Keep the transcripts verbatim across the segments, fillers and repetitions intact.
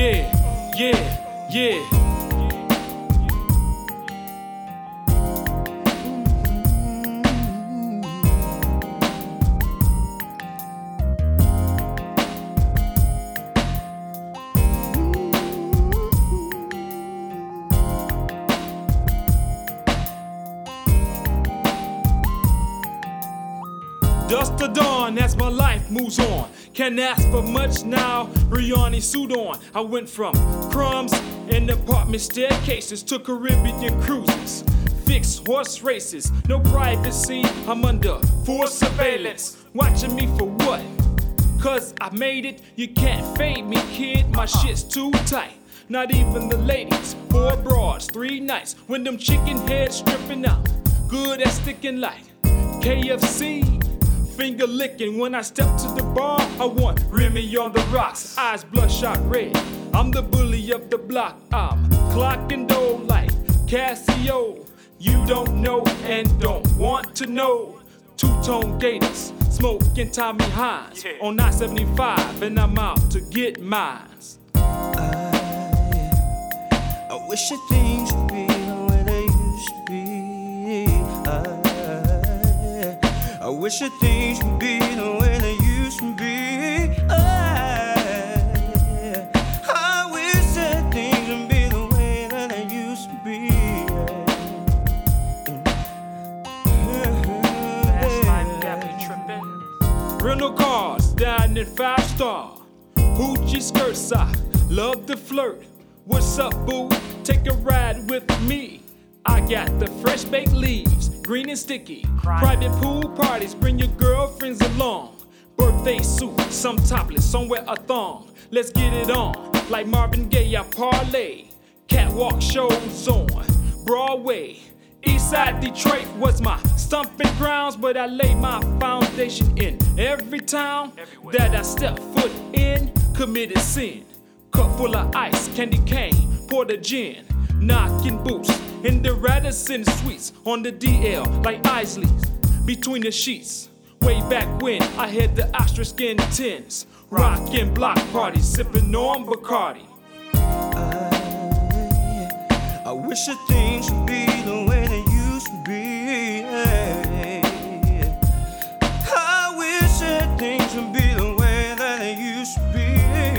Yeah, yeah, yeah. Dust to dawn as my life moves on. Can't ask for much now, Brioni suit on. I went from crumbs in apartment staircases to Caribbean cruises. Fixed horse races, no privacy, I'm under full surveillance. Watching me for what? Cause I made it, you can't fade me, kid, my shit's too tight. Not even the ladies, four broads, three nights. When them chicken heads stripping out, good at sticking like K F C. Finger licking when I step to the bar. I want Remy on the rocks, eyes bloodshot red. I'm the bully of the block. I'm clocking dough like Casio. You don't know and don't want to know. Two-tone gators, smoking Tommy Hines yeah. On nine seventy-five, and I'm out to get mines. I, I wish that things would be the way they used to be. I, I wish that things would be the way they used to be. I, I wish that things would be the way that they used to be. Fast life got me tripping. Rental cars, dining five star. Hoochie skirt sock, love to flirt. What's up, boo? Take a ride with me. I got the fresh baked leaves, green and sticky. Private pool parties, bring your girlfriends along. Birthday suit, some topless, somewhere a thong. Let's get it on, like Marvin Gaye, I parlay. Catwalk shows on Broadway. Eastside Detroit was my stomping grounds, but I laid my foundation in every town that I stepped foot in. Committed sin, cup full of ice, candy cane, poured a gin. Knocking boots in the Radisson suites on the D L like Isley's between the sheets. Way back when I had the ostrich skin tins, rockin' block parties, sipping on Bacardi. I, I wish that things would be the way they used to be. I wish that things would be the way that they used to be.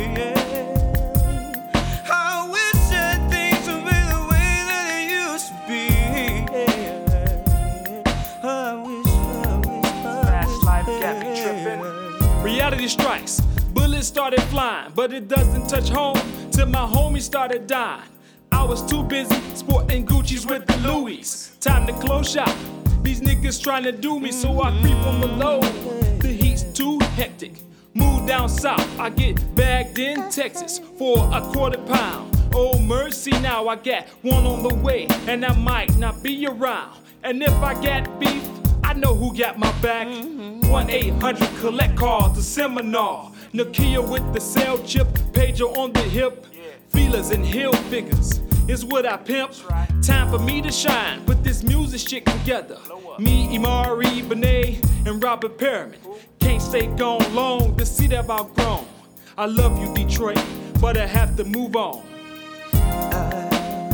Reality strikes, bullets started flying, but it doesn't touch home till my homie started dying. I was too busy sporting Gucci's with the Louis. Time to close shop. These niggas trying to do me, so I creep on the low. The heat's too hectic. Move down south, I get bagged in Texas for a quarter pound. Oh mercy, now I got one on the way, and I might not be around. And if I got beef, I know who got my back. one eight hundred collect calls, the seminar. Nokia with the cell chip, pager on the hip. Feelers and heel figures is what I pimp. Time for me to shine, put this music shit together. Me, Imari, Benet, and Robert Perriman. Can't stay gone long to see that I've grown. I love you, Detroit, but I have to move on. I,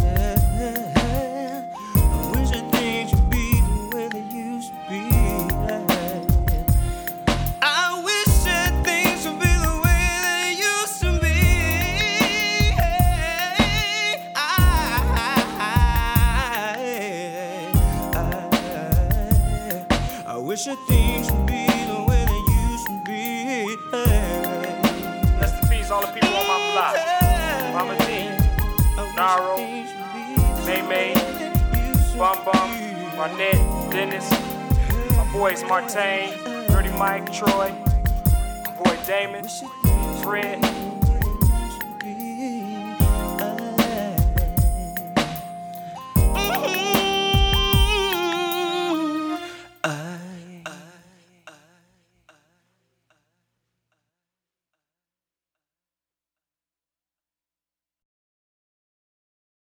I wish that things would be the way they used to be. I wish that things would be the way they used to be. I, I, I, I wish that things would be the way they used to be. Rest in peace, all the people on my block. Mama D, Naro, May May, Bum Bum, Barnett, Dennis, my boys Martin, Dirty Mike, Troy, my boy Damon, Fred. Mm-hmm.